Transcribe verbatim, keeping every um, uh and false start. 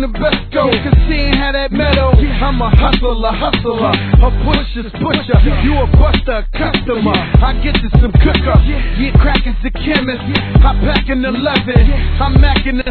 the best go, cause she ain't had that metal. I'm a hustler, hustler, a pusher's pusher. You a buster, customer. I get to some cooker, get crackers the chemist. I pack an eleven, I'm macking the